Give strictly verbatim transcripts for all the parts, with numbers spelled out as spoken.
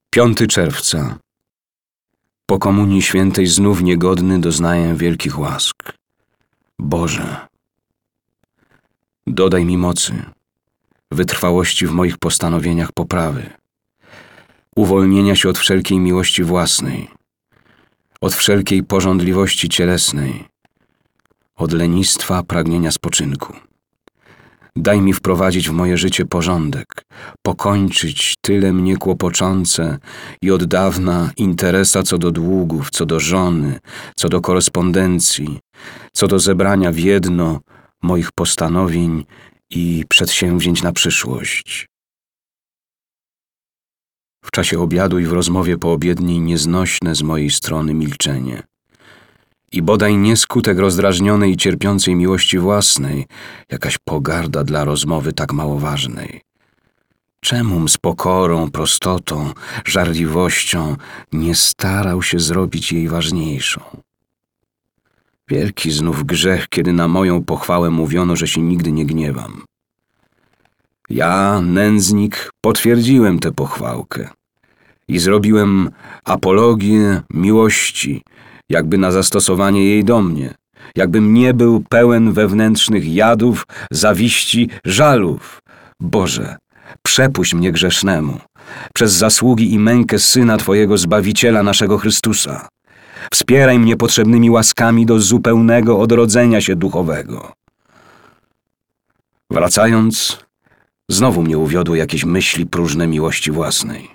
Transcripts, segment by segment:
piątego czerwca. Po Komunii Świętej znów niegodny doznaję wielkich łask. Boże, dodaj mi mocy, wytrwałości w moich postanowieniach poprawy, uwolnienia się od wszelkiej miłości własnej, od wszelkiej pożądliwości cielesnej, od lenistwa pragnienia spoczynku. Daj mi wprowadzić w moje życie porządek, pokończyć tyle mnie kłopoczące i od dawna interesa co do długów, co do żony, co do korespondencji, co do zebrania w jedno moich postanowień i przedsięwzięć na przyszłość. W czasie obiadu i w rozmowie poobiedniej nieznośne z mojej strony milczenie. I bodaj nie skutek rozdrażnionej i cierpiącej miłości własnej, jakaś pogarda dla rozmowy tak mało ważnej. Czemum z pokorą, prostotą, żarliwością nie starał się zrobić jej ważniejszą? Wielki znów grzech, kiedy na moją pochwałę mówiono, że się nigdy nie gniewam. Ja, nędznik, potwierdziłem tę pochwałkę i zrobiłem apologię miłości, jakby na zastosowanie jej do mnie, jakbym nie był pełen wewnętrznych jadów, zawiści, żalów. Boże, przepuść mnie grzesznemu, przez zasługi i mękę Syna Twojego Zbawiciela naszego Chrystusa. Wspieraj mnie potrzebnymi łaskami do zupełnego odrodzenia się duchowego. Wracając, znowu mnie uwiodły jakieś myśli próżne miłości własnej.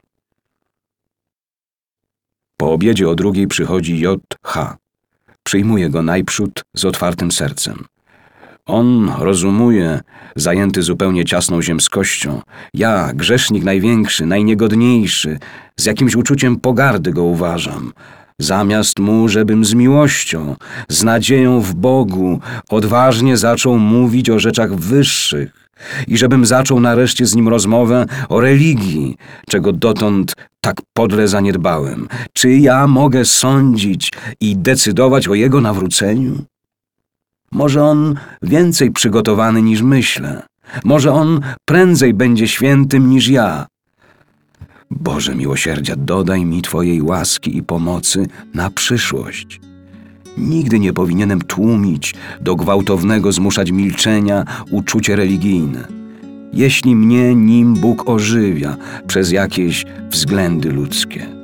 Po obiedzie o drugiej przychodzi J H Przyjmuję go najprzód z otwartym sercem. On rozumuje, zajęty zupełnie ciasną ziemskością. Ja, grzesznik największy, najniegodniejszy, z jakimś uczuciem pogardy go uważam. Zamiast mu, żebym z miłością, z nadzieją w Bogu odważnie zaczął mówić o rzeczach wyższych i żebym zaczął nareszcie z nim rozmowę o religii, czego dotąd tak podle zaniedbałem. Czy ja mogę sądzić i decydować o jego nawróceniu? Może on więcej przygotowany niż myślę. Może on prędzej będzie świętym niż ja. Boże miłosierdzia, dodaj mi Twojej łaski i pomocy na przyszłość. Nigdy nie powinienem tłumić, do gwałtownego zmuszać milczenia uczucie religijne, jeśli mnie nim Bóg ożywia przez jakieś względy ludzkie.